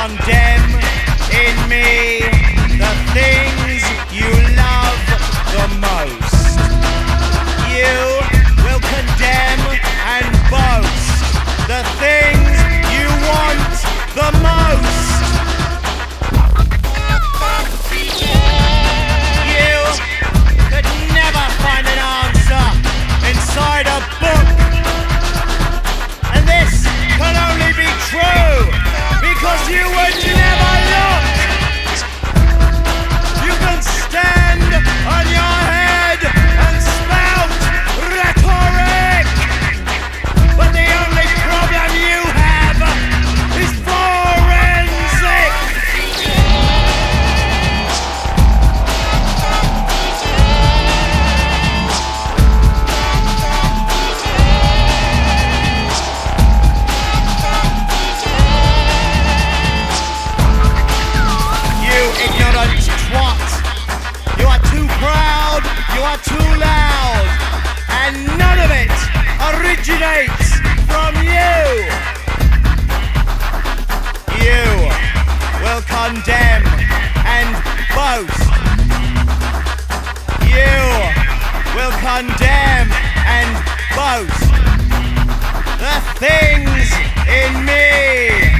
condemn in me the things you love the most. You will condemn and boast the things you want the most. You could never find an answer inside a book. And this can only be true because you would never look. You can stand on your head and spout rhetoric, but the only problem you have is forensic. You ignorant twat. You are too proud, you are too loud, and none of it originates from you. You will condemn and boast. You will condemn and boast the things in me